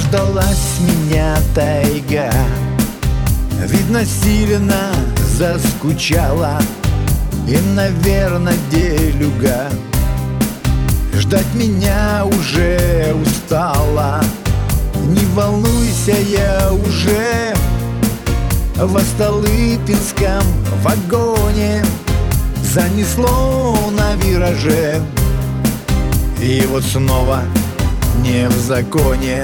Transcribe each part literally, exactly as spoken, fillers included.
Заждалась меня тайга, видно, сильно заскучала и, наверно, делюга ждать меня уже устала. Не волнуйся, я уже в Столыпинском вагоне, занесло на вираже, и вот снова не в законе.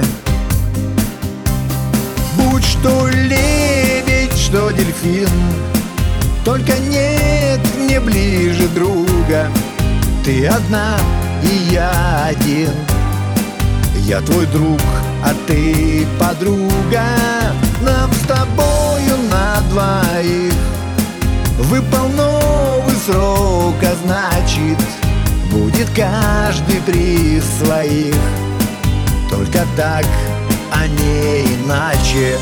Будь что лебедь, что дельфин, только нет мне ближе друга. Ты одна, и я один. Я твой друг, а ты подруга. Нам с тобою на двоих выпал новый срок, а значит, будет каждый при своих. Только так, а не иначе.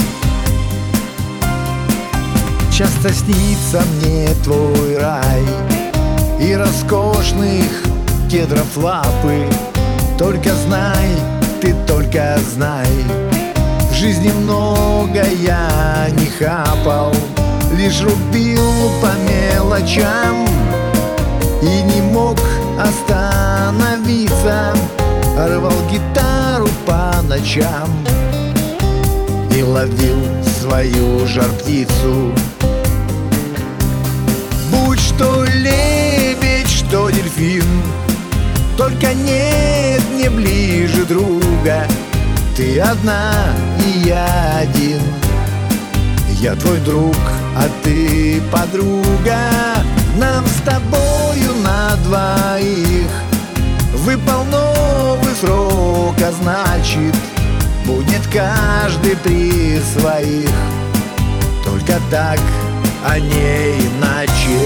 Часто снится мне твой рай и роскошных кедров лапы. Только знай, ты только знай, в жизни много я не хапал, лишь рубил по мелочам и не мог остановиться. Рвал гитару по ночам и ловил свою жар-птицу. Будь что лебедь, что дельфин, только нет мне ближе друга. Ты одна, и я один. Я твой друг, а ты подруга. Нам с тобою на двоих выпал новый срок, а значит, будет каждый при своих. Только так, а не иначе.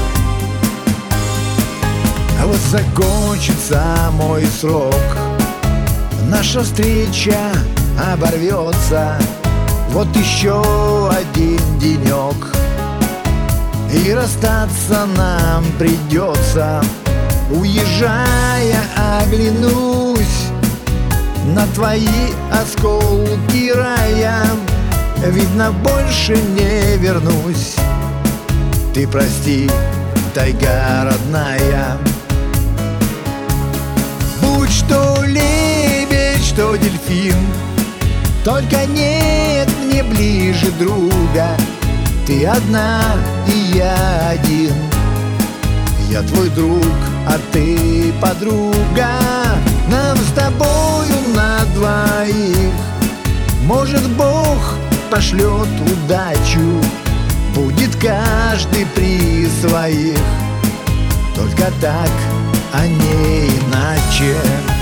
А вот закончится мой срок, наша встреча оборвется. Вот еще один денек, и расстаться нам придется. Уезжая, оглянусь на твои осколки рая. Видно, больше не вернусь. Ты прости, тайга родная. Будь что лебедь, что дельфин, только нет мне ближе друга. Ты одна, и я один. Я твой друг, а ты подруга. Нам с тобою на двоих, может, Бог пошлет удачу, будет каждый при своих. Только так, а не иначе.